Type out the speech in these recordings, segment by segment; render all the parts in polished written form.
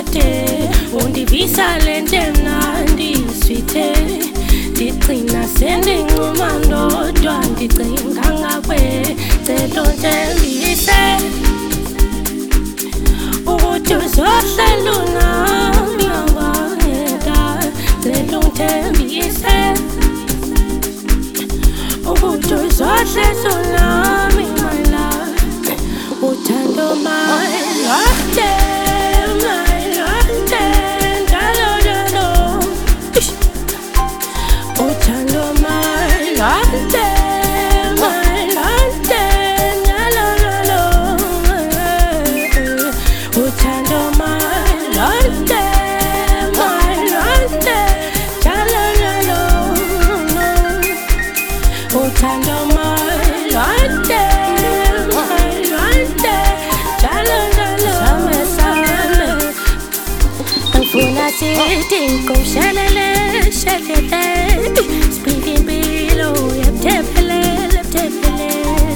phakade undivisa lento emnandi sweethe ndigcina sendinquma ndodwa ndicinga ngawe celo ndembise ukuthi uzohlala unami ngabangeka celo ndembise ukuthi uzohlala unami my love uthando my love Sitting, go shalala, shalala, speaking below, yep, tepele, tepele.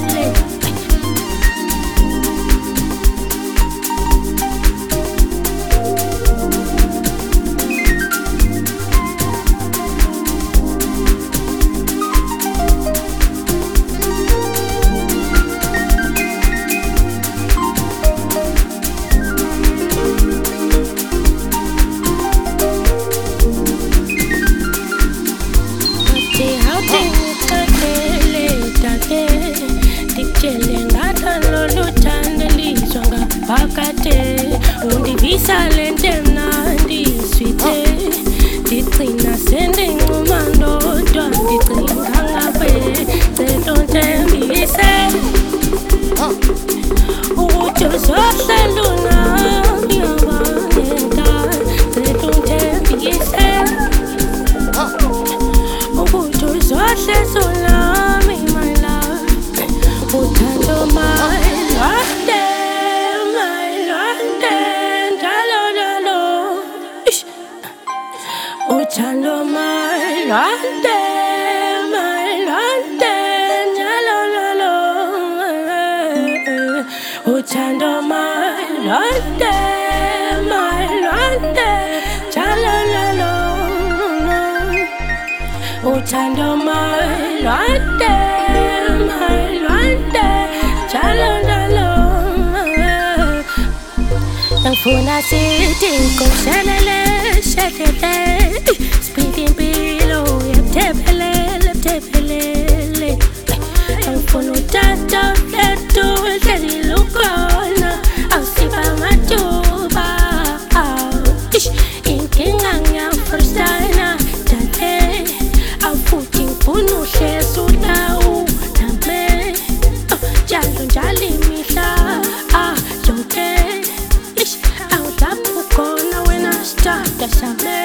Phakade undivisa lento emnandi sweethe ndigcina sendinquma ndodwa ndicinga ngawe celo ndembise ukuthi uzohlala unami ngabangeka celo ndembise ukuthi uzohlala unami my love uthando my love uthando my love, njalo lolo. Uthando my love, njalo lolo. Uthando my love, njalo lolo. Ngifuna sithi ngoshelele shelele speaking below yep tepele ngifuna utata lethu hleli lukhona awusiba mathuba inkinga ngiyafrustana dale awufuthi ngifuna uhlezi ulawu nami njalo imihla jonke awudlapha khona wena start